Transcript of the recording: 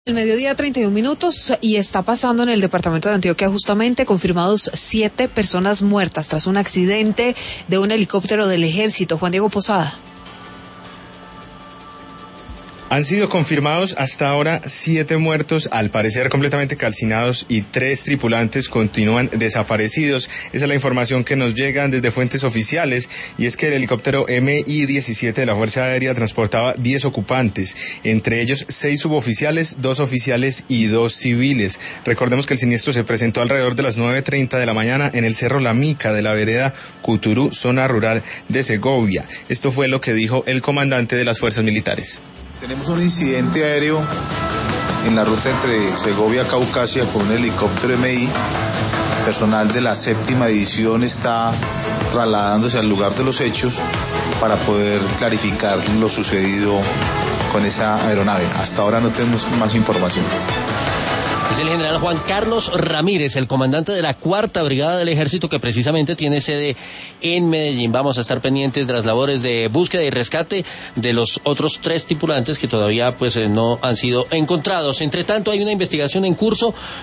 El mediodía 31 minutos y está pasando en el departamento de Antioquia justamente confirmados 7 personas muertas tras un accidente de un helicóptero del ejército. Juan Diego Posada. Han sido confirmados hasta ahora 7 muertos, al parecer completamente calcinados, y 3 tripulantes continúan desaparecidos. Esa es la información que nos llega desde fuentes oficiales, y es que el helicóptero Mi-17 de la Fuerza Aérea transportaba 10 ocupantes, entre ellos 6 suboficiales, 2 oficiales y 2 civiles. Recordemos que el siniestro se presentó alrededor de las 9:30 de la mañana en el Cerro La Mica de la vereda Cuturú, zona rural de Segovia. Esto fue lo que dijo el comandante de las fuerzas militares. Tenemos un incidente aéreo en la ruta entre Segovia y Caucasia con un helicóptero MI. Personal de la 7ª división está trasladándose al lugar de los hechos para poder clarificar lo sucedido con esa aeronave. Hasta ahora no tenemos más información. Es el general Juan Carlos Ramírez, el comandante de la 4ª Brigada del Ejército, que precisamente tiene sede en Medellín. Vamos a estar pendientes de las labores de búsqueda y rescate de los otros 3 tripulantes que todavía no han sido encontrados. Entre tanto, hay una investigación en curso